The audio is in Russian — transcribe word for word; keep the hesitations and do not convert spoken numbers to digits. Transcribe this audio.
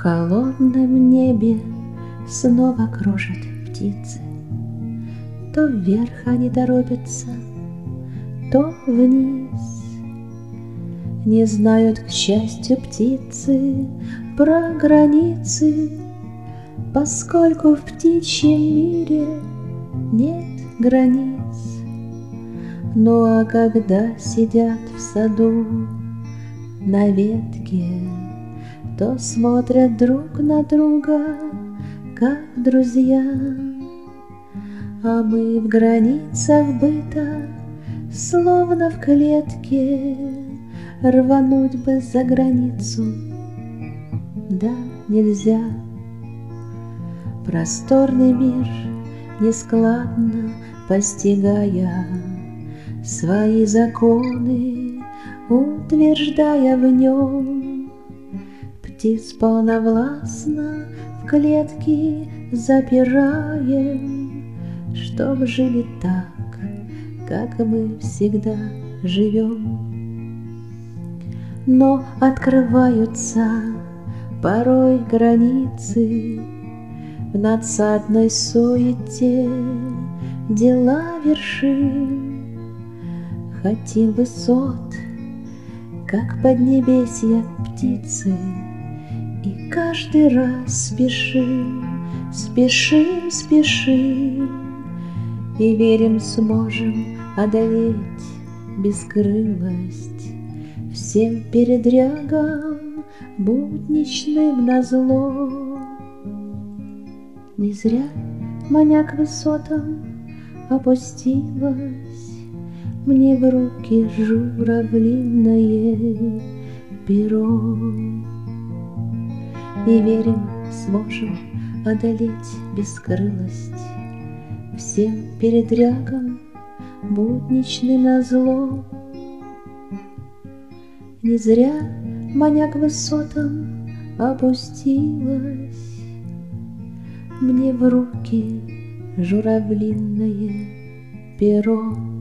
холодном небе снова кружат птицы. То вверх они торопятся, то вниз. Не знают, к счастью, птицы про границы, поскольку в птичьем мире нет границ. Ну а когда сидят в саду на ветке, то смотрят друг на друга, как друзья. А мы в границах быта, словно в клетке, рвануть бы за границу, да нельзя. Просторный мир, нескладно постигая свои законы, утверждая в нем, птиц полновластно в клетки запираем, чтоб жили так, как мы всегда живем. Но открываются порой границы, в надсадной суете дела вершим. Хотим высот, как поднебесья птицы, и каждый раз спешим, спешим, спешим, и верим, сможем одолеть бескрылость всем передрягам будничным назло. Не зря, маня к высотам, опустилась мне в руки журавлиное перо. И верим, сможем одолеть бескрылость всем передрягам будничным назло. Не зря, маня к высотам, опустилась мне в руки журавлиное перо.